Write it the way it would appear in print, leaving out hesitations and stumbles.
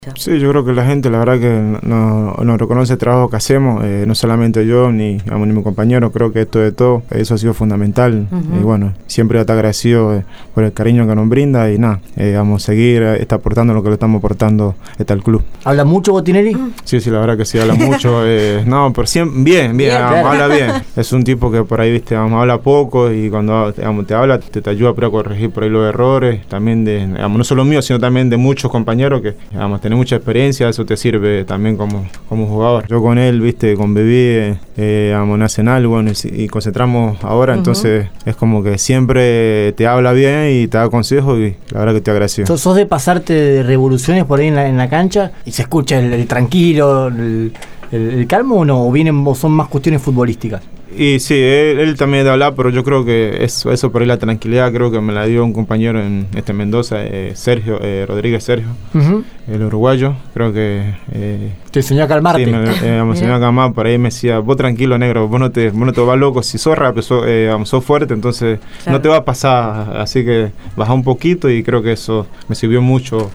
Sí, yo creo que la gente, la verdad que no reconoce el trabajo que hacemos, no solamente yo ni mi compañero, creo que esto de todo, eso ha sido fundamental. Y bueno, siempre está agradecido por el cariño que nos brinda y nada, vamos a seguir aportando lo que le estamos aportando al club. ¿Habla mucho Botinelli? Sí, la verdad que sí, habla mucho. No, pero siempre, bien, claro. Habla bien. Es un tipo que por ahí, viste, habla poco y cuando te habla te ayuda a corregir por ahí los errores, también no solo mío, sino también de muchos compañeros que, tenés mucha experiencia, eso te sirve también como jugador. Yo con él, viste, conviví Nacional, bueno, y concentramos ahora, entonces es como que siempre te habla bien y te da consejos y la verdad que te agradezco. ¿Sos de pasarte de revoluciones por ahí en la cancha y se escucha el tranquilo, el calmo o no? ¿O son más cuestiones futbolísticas? Y sí, él también de hablar, pero yo creo que eso por ahí, la tranquilidad, creo que me la dio un compañero en Mendoza, Sergio, Rodríguez Sergio, el uruguayo, creo que... ¿Te enseñó a calmarte? Sí, me enseñó a calmar, por ahí me decía, vos tranquilo, negro, vos no te vas loco, si sos rápido, sos fuerte, entonces claro, no te va a pasar, así que baja un poquito y creo que eso me sirvió mucho.